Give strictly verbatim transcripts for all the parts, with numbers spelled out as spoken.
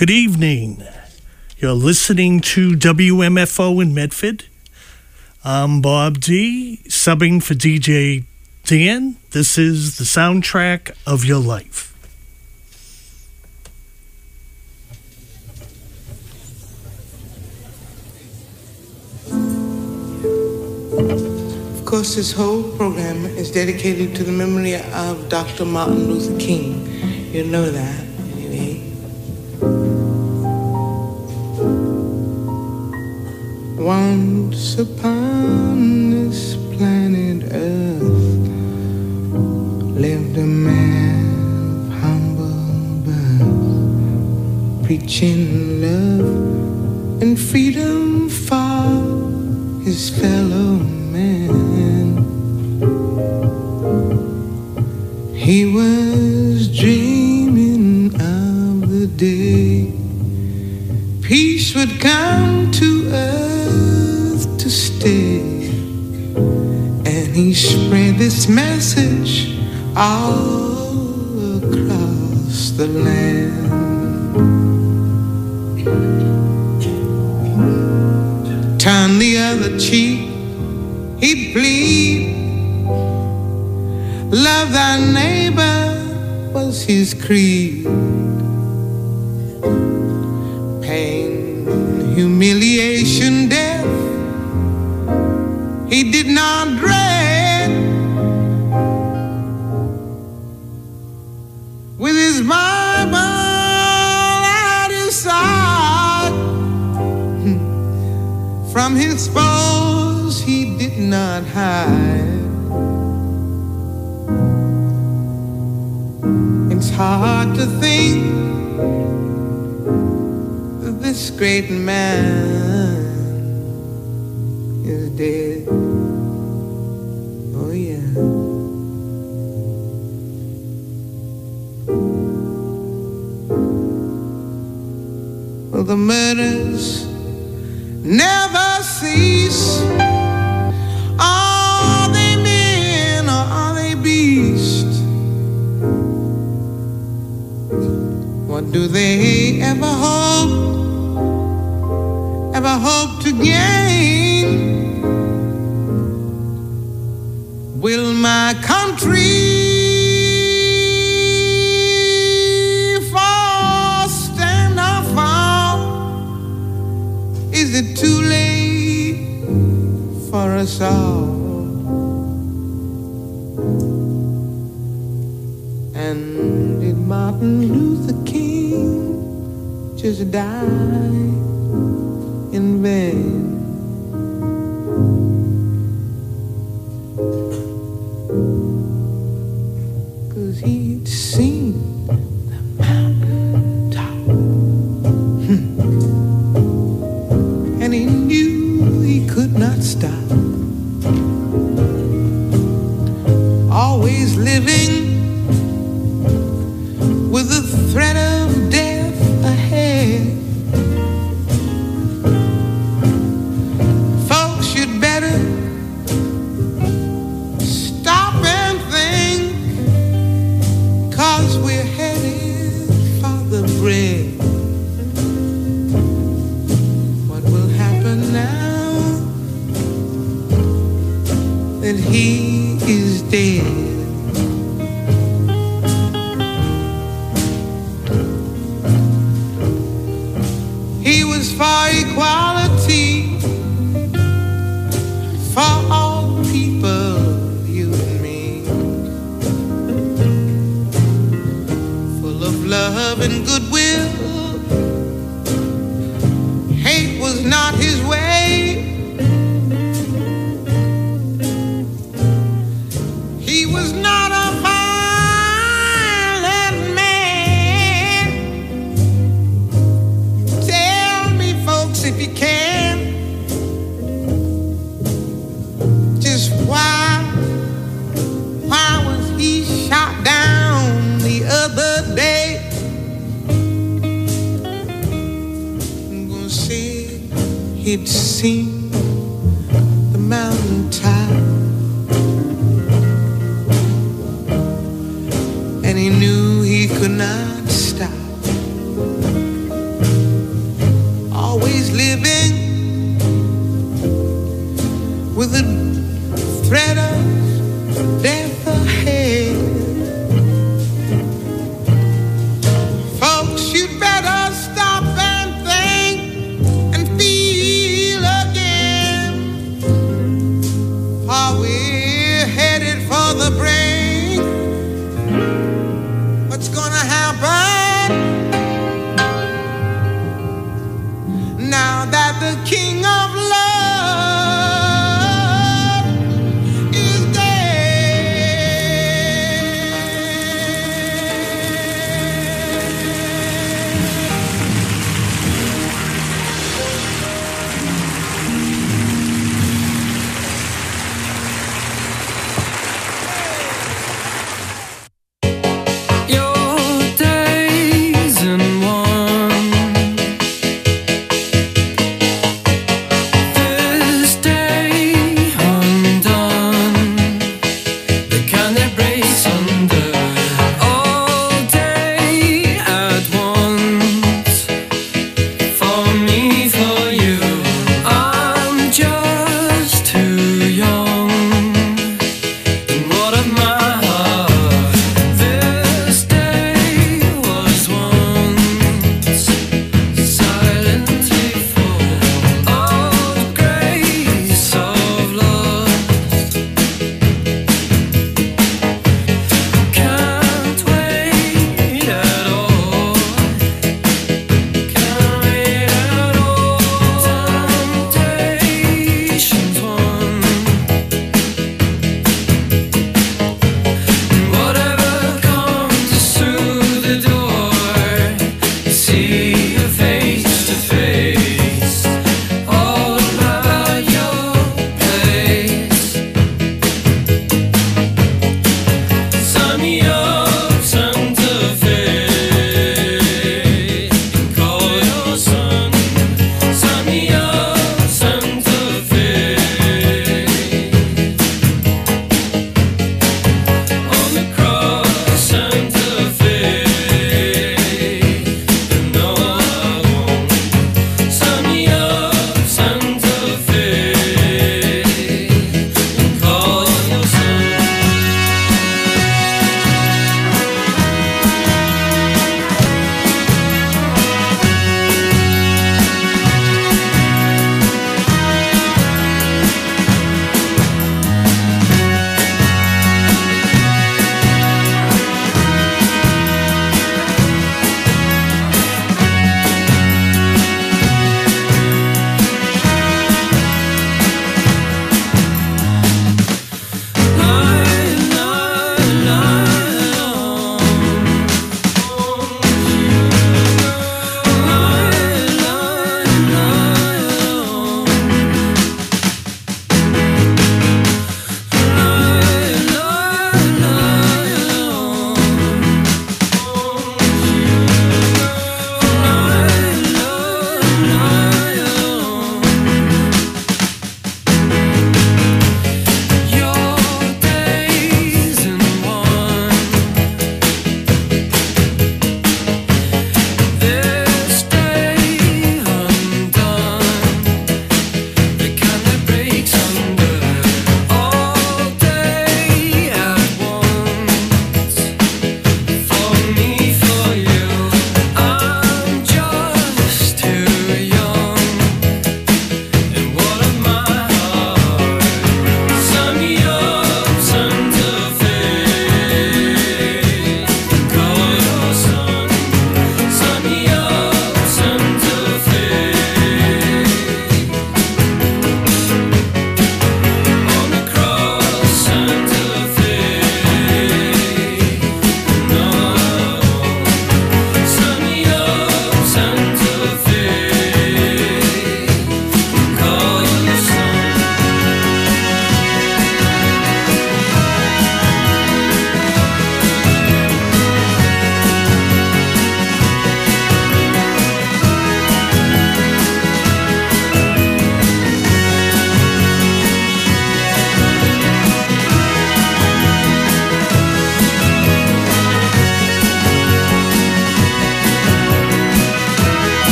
Good evening. You're listening to W M F O in Medford. I'm Bob D, subbing for D J Dan. This is the soundtrack of your life. Of course, this whole program is dedicated to the memory of Doctor Martin Luther King. You know that, anyway. Once upon this planet Earth lived a man of humble birth, preaching love and freedom for his fellow man. He was dreaming of the day peace would come to earth to stay, and he spread this message all across the land. Turn the other cheek, he'd plead. Love thy neighbor was his creed. Pain, humiliation, death, he did not dread. With his Bible at his side, from his foes he did not hide. It's hard to think that this great man is dead. Oh yeah. Well, the murders never cease. Are they men or are they beasts? What do they ever hope, ever hope to gain? Will my country fall, stand or fall? Is it too late for us all? And did Martin Luther King just die in vain? 'Cause he'd seen the mountain top, hmm. and he knew he could not stop. Always living with the threat of death ahead. Folks should better stop and think, 'cause we're headed for the bread. What will happen now that he is dead? He was for equality for all people, you and me. Full of love and goodwill. Hate was not his way. He was not a violent man. Tell me, folks, if you can, just why, why was he shot down the other day? I'm gonna say he'd seen the mountaintop, and he knew he could not stop.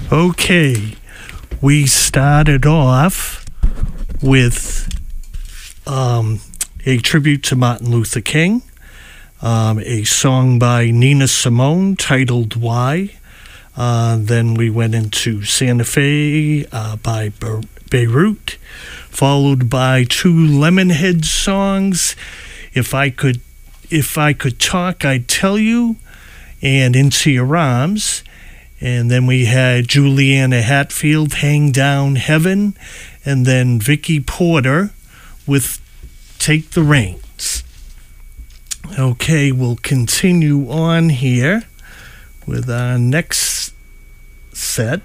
Okay, we started off with um, a tribute to Martin Luther King, um, a song by Nina Simone titled Why. Uh, then we went into Santa Fe uh, by Be- Beirut, followed by two Lemonhead songs, If I Could, If I Could Talk, I'd Tell You, and Into Your Arms. And then we had Juliana Hatfield, Hang Down Heaven, and then Vicky Porter with Take the Reins. Okay, we'll continue on here with our next set.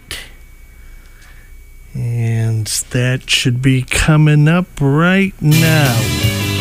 And that should be coming up right now.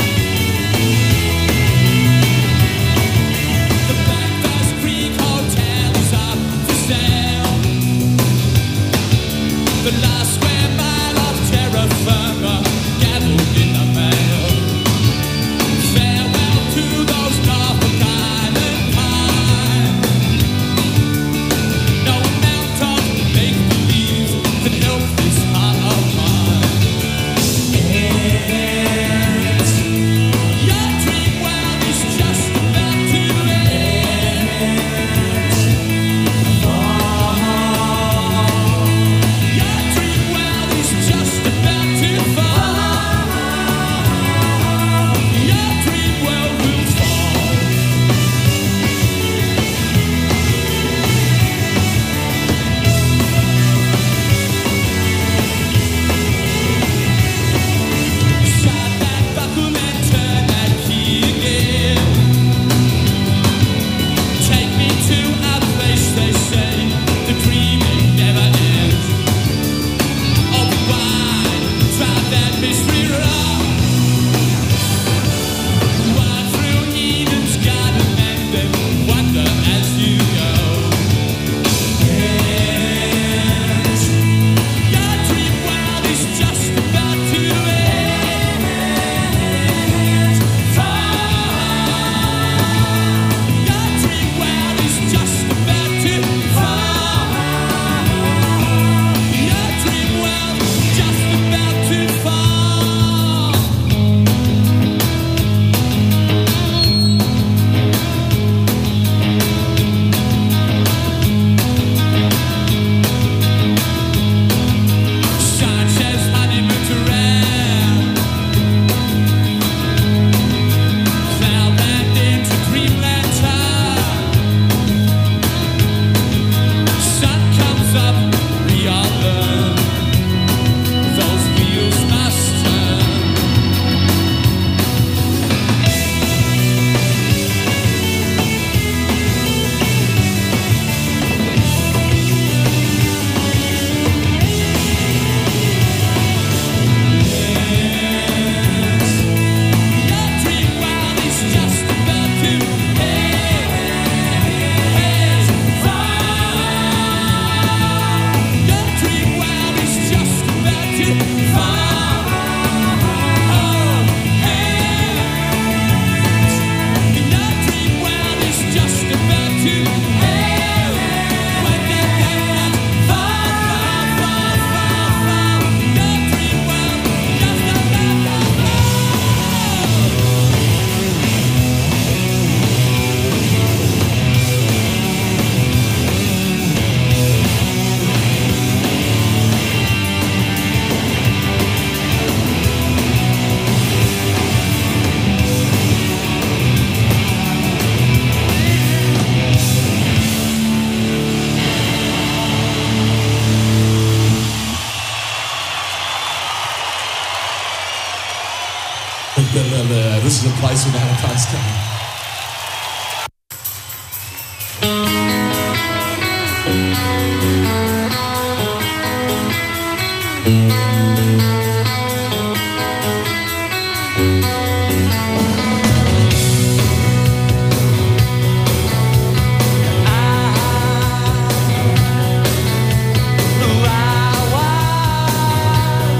This is a place without a postcard.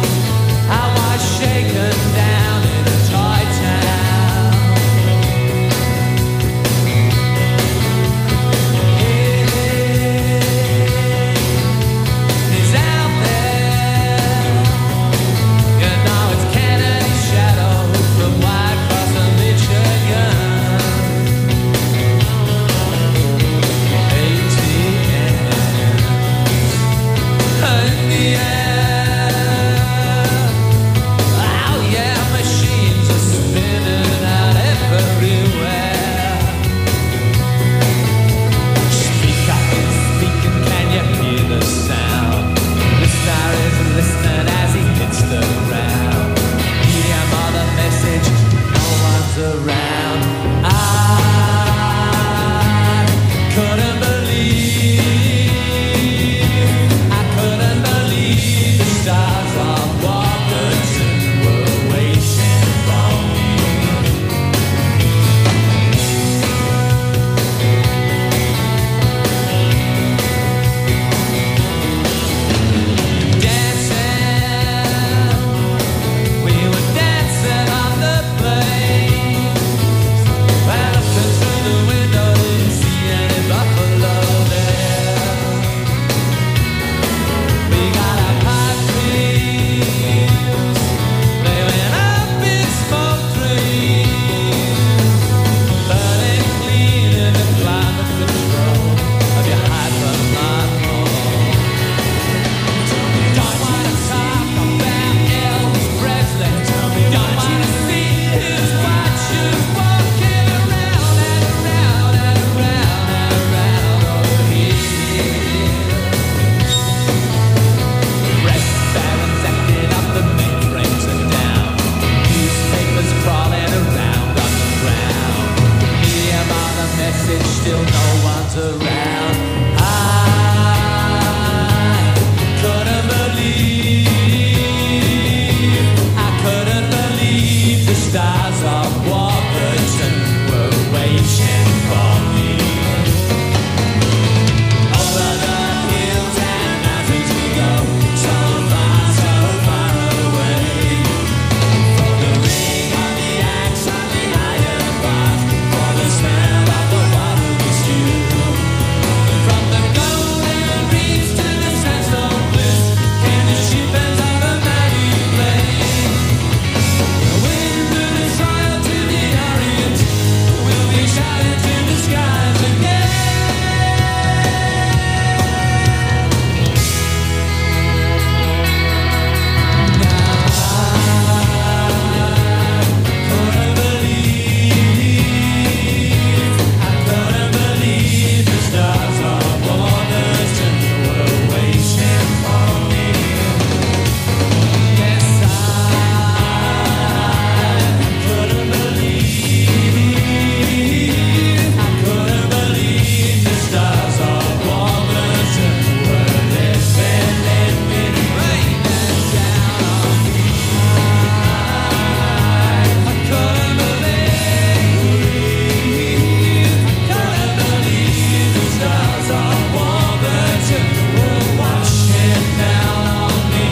Shaken down in a toy town. couldn't believe, I couldn't believe the stars of Warburton were waiting for me. Dancing, we were dancing on the plains. Right up through the window, didn't see any buffalo there. We got our pipe dreams, they went up in smoke dreams, burning clean in the climate control of your hypermodel. Don't wanna talk about Elvis Presley. Don't wanna see his white shoes walking around and around and around and around over here. Rest barons acting up, the mainframes are down. Newspapers crawling around on the ground. Media about a message, still no one's around. I couldn't believe, I couldn't believe the stars of Warburton were waiting for me. Over the hills and mountains we go, so far, so far away. From the ring on the axe on the iron bars, for the smell of the water we stew. From the golden reefs to the sandstone cliffs, came the shipments of a mighty plane. The wind blew the soil to the Orient, we'll be shouting to the skies again. Now I couldn't believe, I couldn't believe the stars of Warburton were waiting for me. Yes, I couldn't believe, I couldn't believe the stars of Warburton were living, living, raining down on me. I couldn't believe, I couldn't believe the stars of Warburton were washing down on me.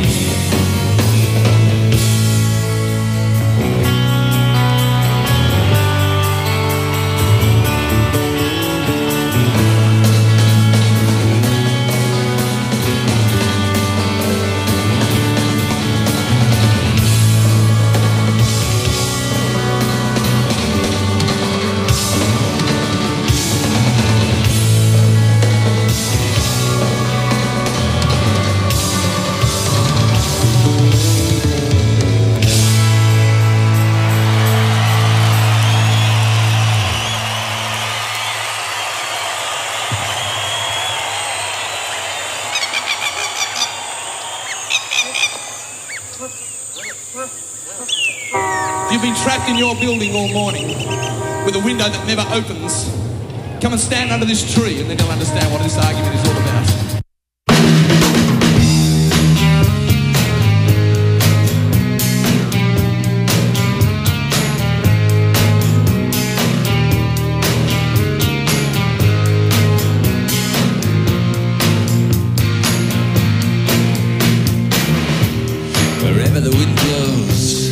You've been trapped in your building all morning with a window that never opens. Come and stand under this tree and then you'll understand what this argument is all about. Wherever the wind blows,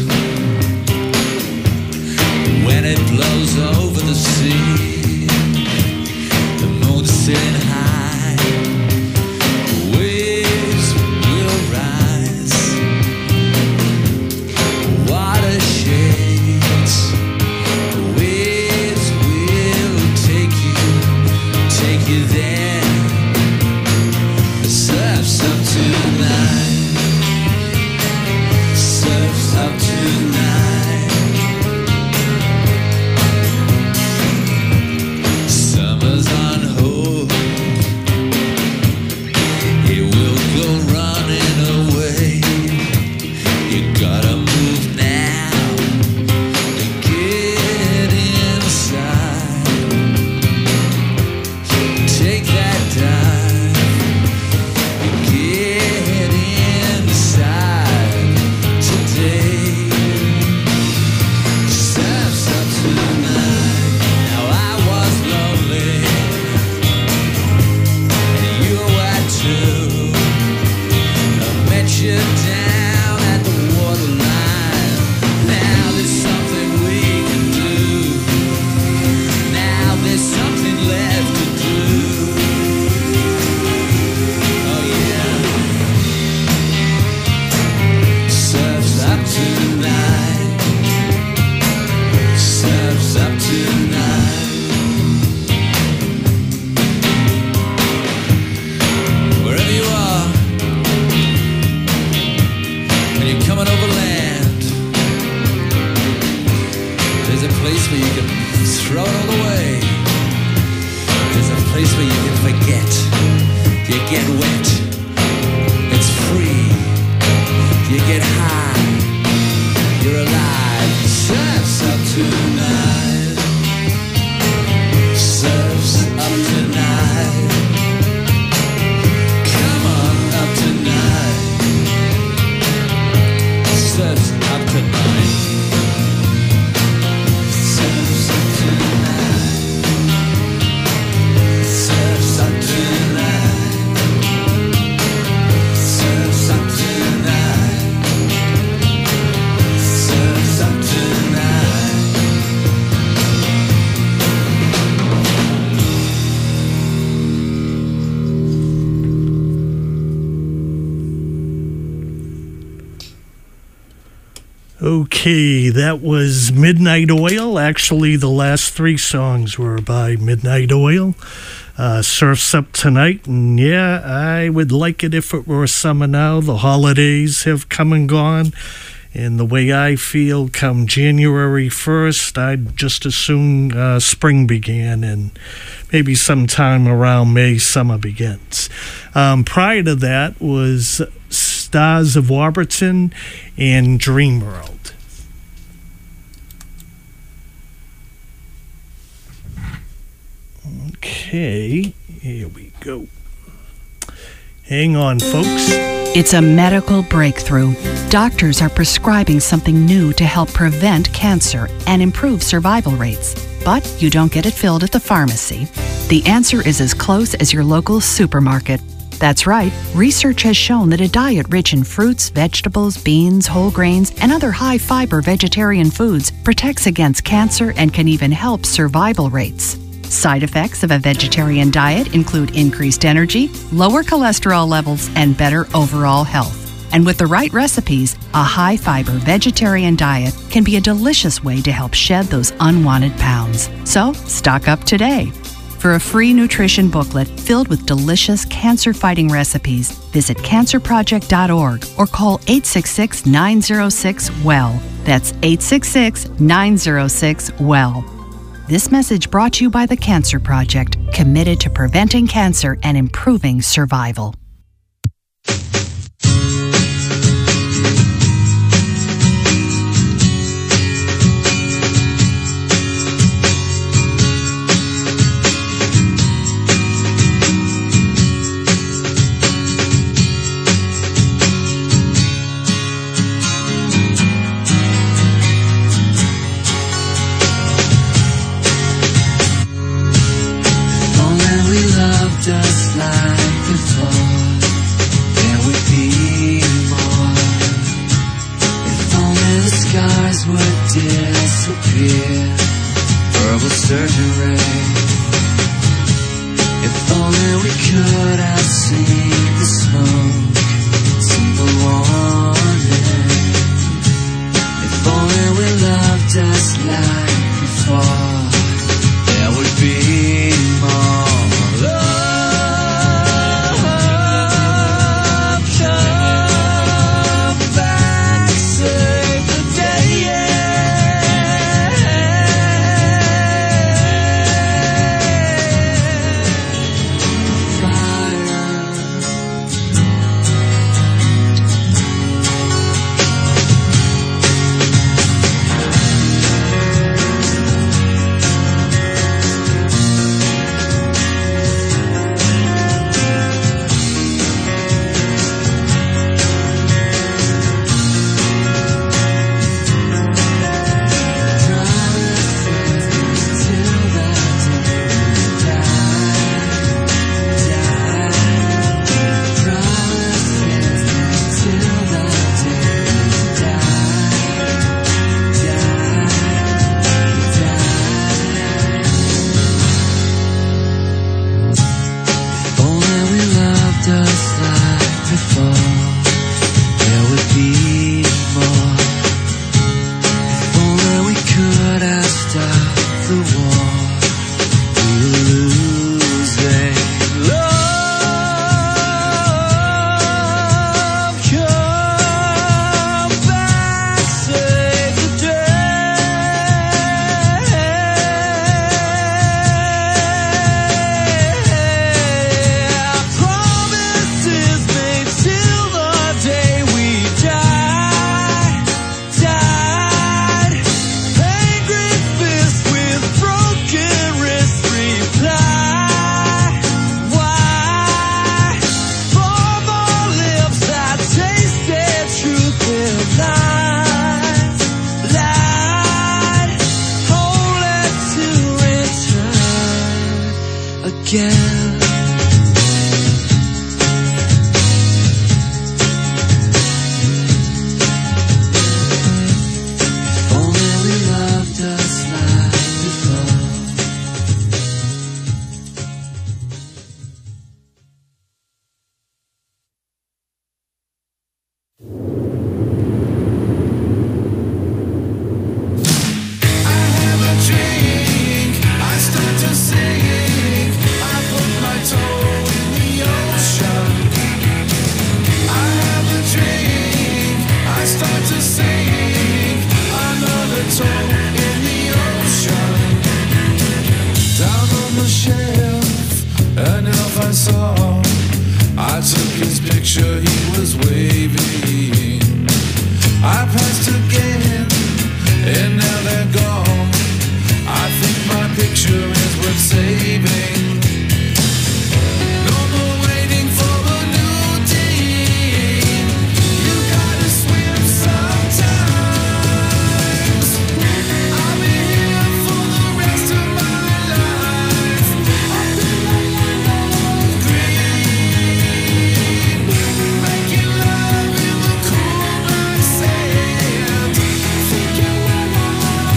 when it blows over the sea, the moon's sitting high where you can forget. You get wet. It's free. You get high. You're alive. Surf's up tonight. Surf's up tonight. Come on up tonight. Surf's up tonight. Surf's up tonight. Surf's up tonight. Surf's up tonight. Surf's up tonight. Okay, that was Midnight Oil. Actually, the last three songs were by Midnight Oil. Uh, Surf's Up Tonight, and yeah, I would like it if it were summer now. The holidays have come and gone, and the way I feel, come January first, I'd just as soon uh, spring began, and maybe sometime around May, summer begins. Um, prior to that was Stars of Warburton and Dream World. Okay, here we go. Hang on, folks. It's a medical breakthrough. Doctors are prescribing something new to help prevent cancer and improve survival rates. But you don't get it filled at the pharmacy. The answer is as close as your local supermarket. That's right, research has shown that a diet rich in fruits, vegetables, beans, whole grains, and other high-fiber vegetarian foods protects against cancer and can even help survival rates. Side effects of a vegetarian diet include increased energy, lower cholesterol levels, and better overall health. And with the right recipes, a high-fiber vegetarian diet can be a delicious way to help shed those unwanted pounds. So, stock up today. For a free nutrition booklet filled with delicious cancer-fighting recipes, visit cancer project dot org or call eight six six, nine zero six, W E L L. That's eight six six, nine zero six, W E L L. This message brought to you by the Cancer Project, committed to preventing cancer and improving survival. Just like before, there would be more. If only the scars would disappear. Verbal surgery. If only we could have seen the smoke. Simple warning. If only we loved just like before, there would be more. again. If only we loved us like before. I took his picture, he was waving. I passed again, and now they're gone. I think my picture is worth saving. No more waiting for a new day. You gotta swim sometimes. I'll be here for the rest of my life. Up in the land of green, making love in the cool black sand. Thinking when I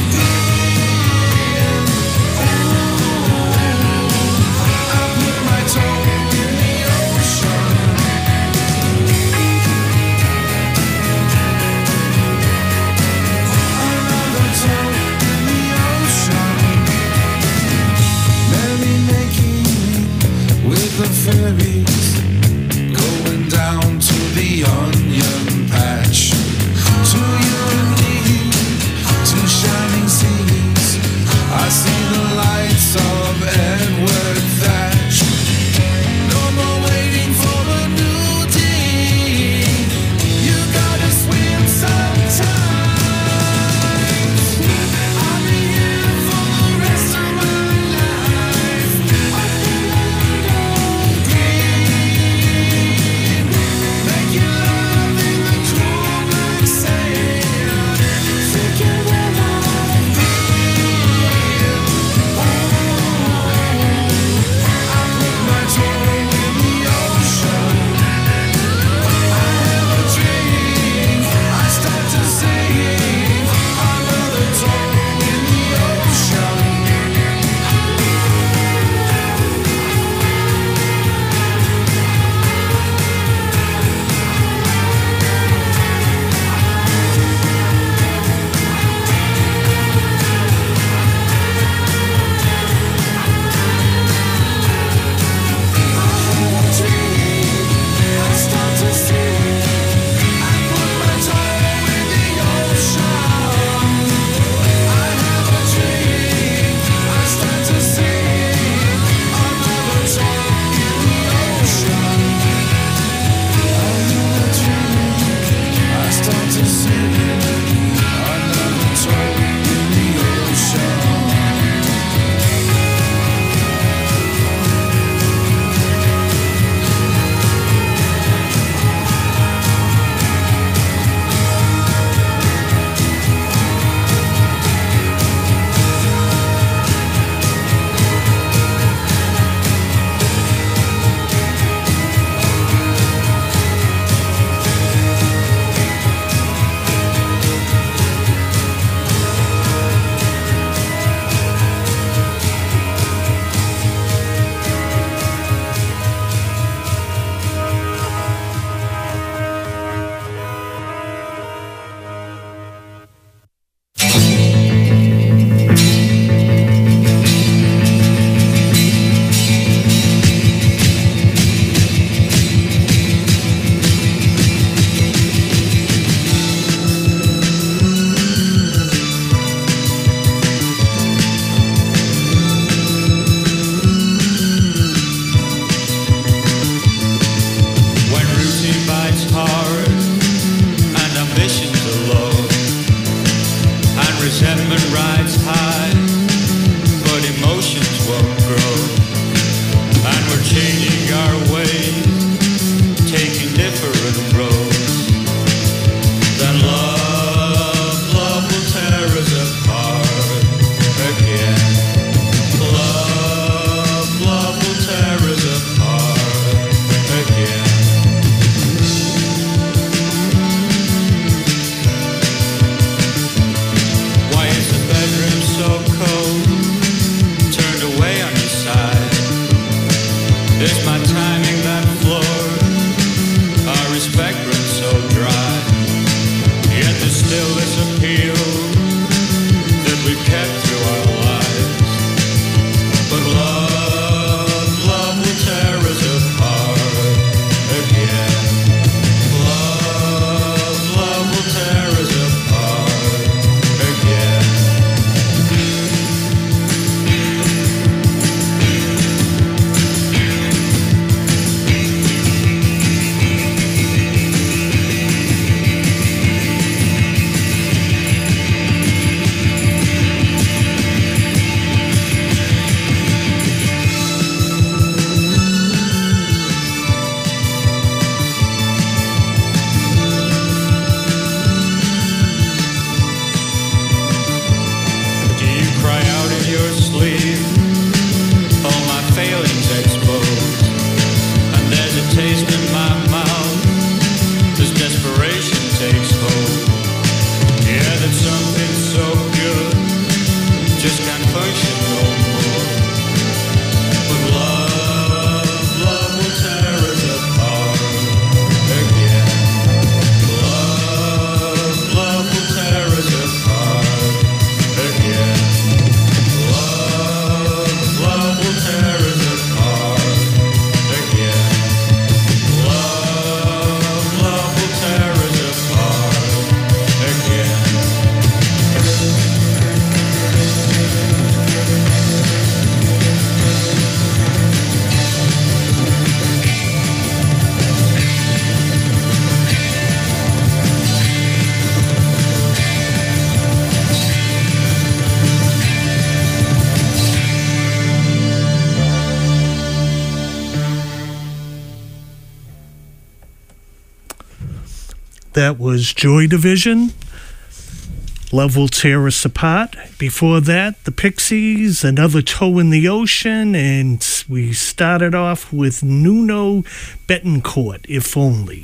I put my toe in the ocean. Another toe in the ocean. Merry making with the fairies, going down to the onion patch. To you and me, two shining seas. I see the lights of Edward Thatch. No more waiting for a new day. You gotta swim sometimes. I'll be here for the rest of my life. Up in the land of green. That was Joy Division. Love Will Tear Us Apart. Before that, the Pixies, Another Toe in the Ocean, and we started off with Nuno Betancourt, If Only.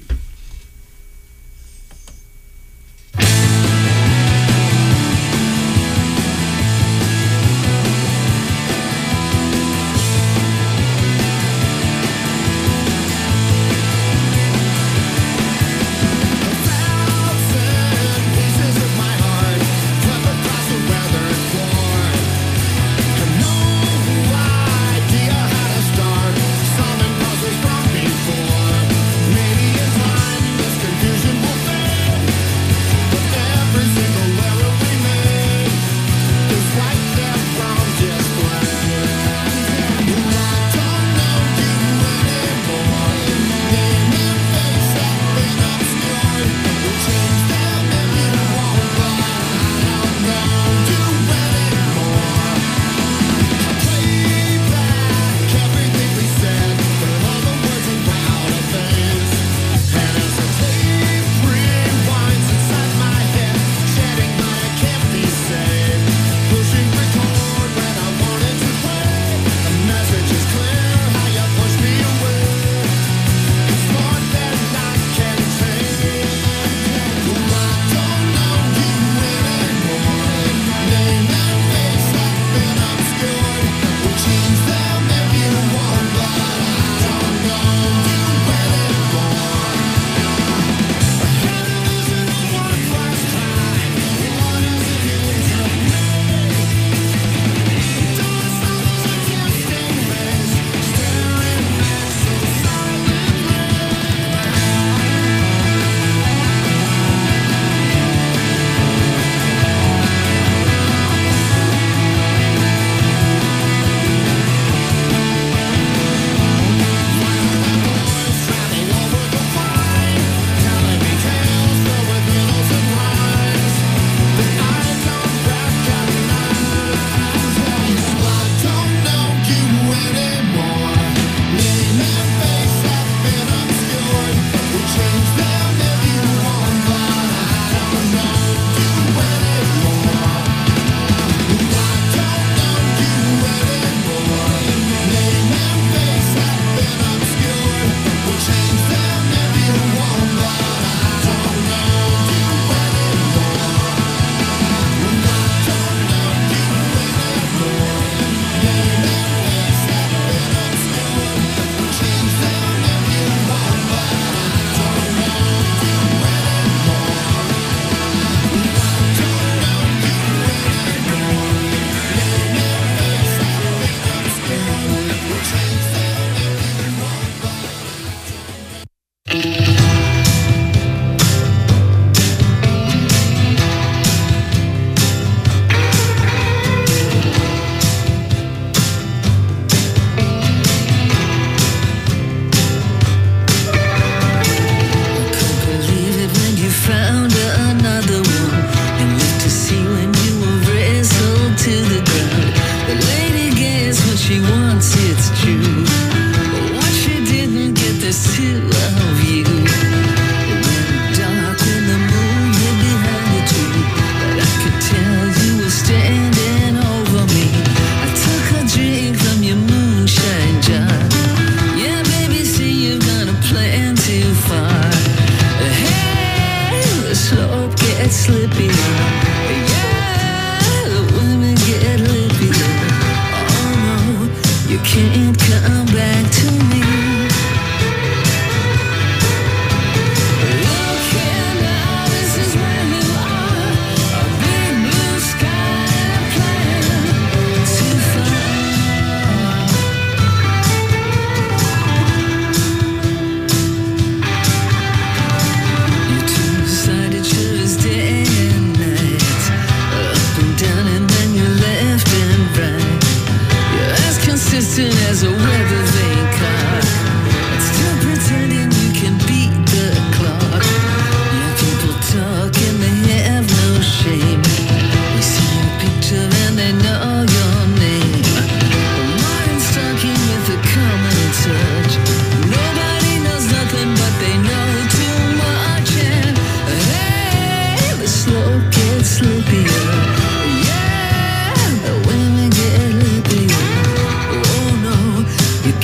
As a weather vane car.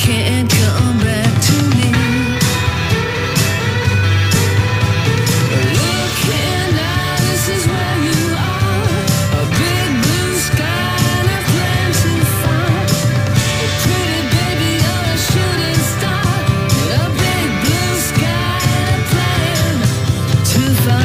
can't come back to me. Looking now, this is where you are. A big blue sky and a plan to find. Pretty baby, you're a shooting star. A big blue sky and a plan to find.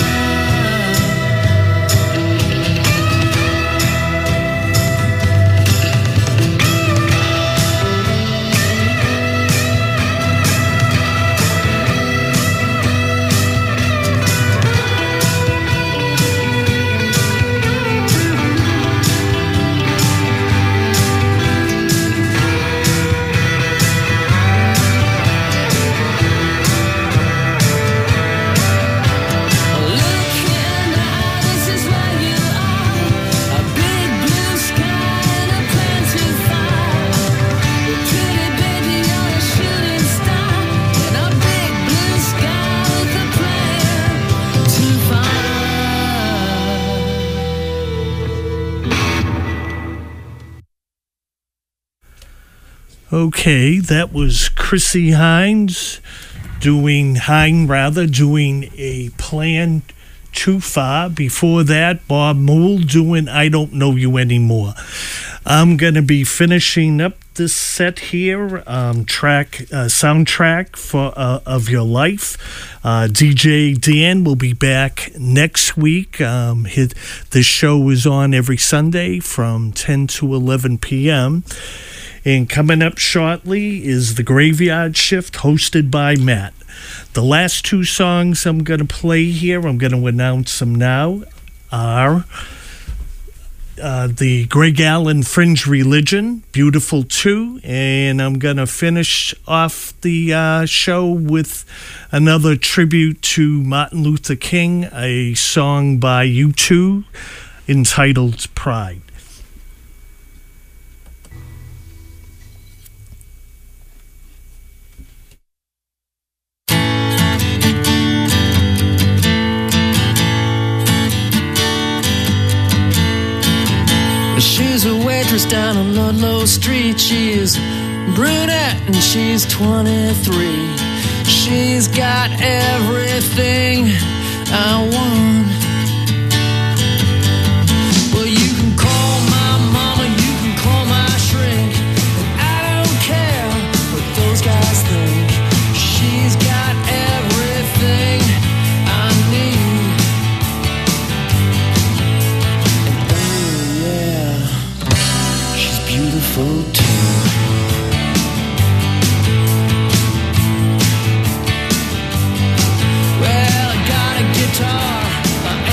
Looking now, this is where you are. A big blue sky and a plan to find. Pretty baby, you're a shooting star. And a big blue sky with a plan to find. Okay, that was Chrissy Hines doing, Hine rather, doing a Plan Too Far. Before that, Bob Mould doing I Don't Know You Anymore. I'm going to be finishing up this set here, um, track, uh, soundtrack for uh, of your life. Uh, D J Dan will be back next week. Um, his, this show is on every Sunday from ten to eleven p.m. And coming up shortly is The Graveyard Shift, hosted by Matt. The last two songs I'm going to play here, I'm going to announce them now, are uh, the Greg Allen Fringe Religion, Beautiful two, and I'm going to finish off the uh, show with another tribute to Martin Luther King, a song by U two entitled Pride. She's a waitress down on Ludlow Street. She's brunette and she's twenty-three. She's got everything I want. Well, you can call my mama, you can call my shrink, and I don't care what those guys think. She's got everything I need. Beautiful too. Well, I got a guitar,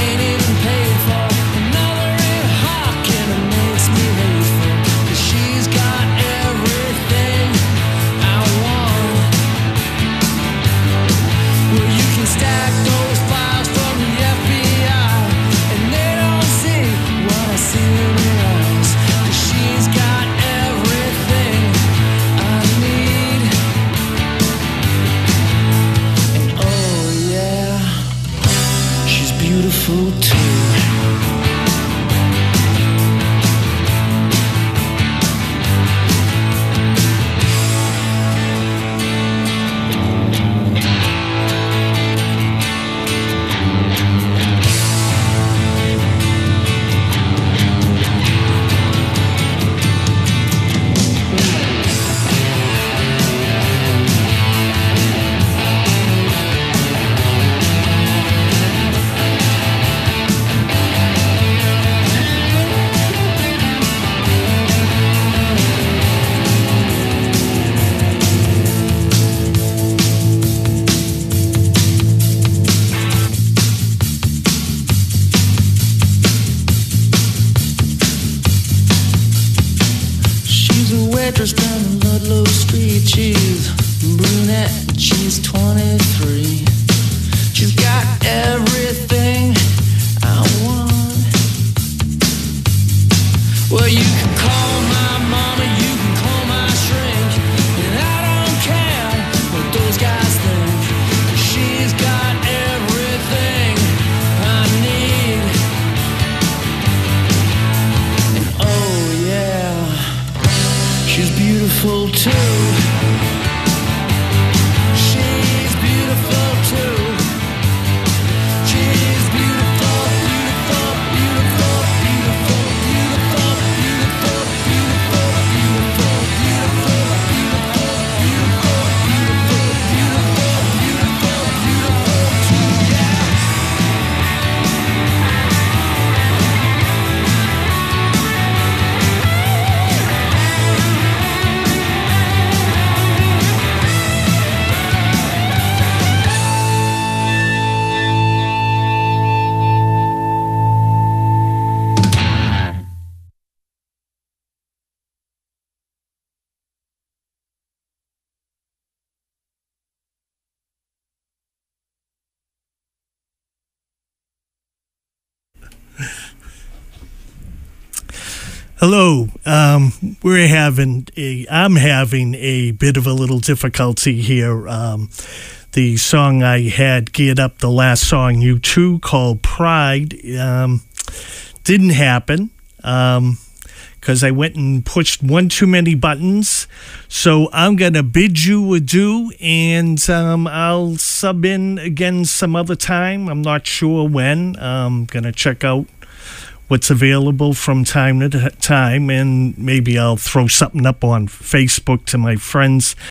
Hello. Um, we're having a. I'm having a bit of a little difficulty here. Um, the song I had geared up, the last song, U two, called Pride, um, didn't happen. Um, because I went and pushed one too many buttons. So I'm going to bid you adieu, and um, I'll sub in again some other time. I'm not sure when. I'm going to check out what's available from time to time, and maybe I'll throw something up on Facebook to my friends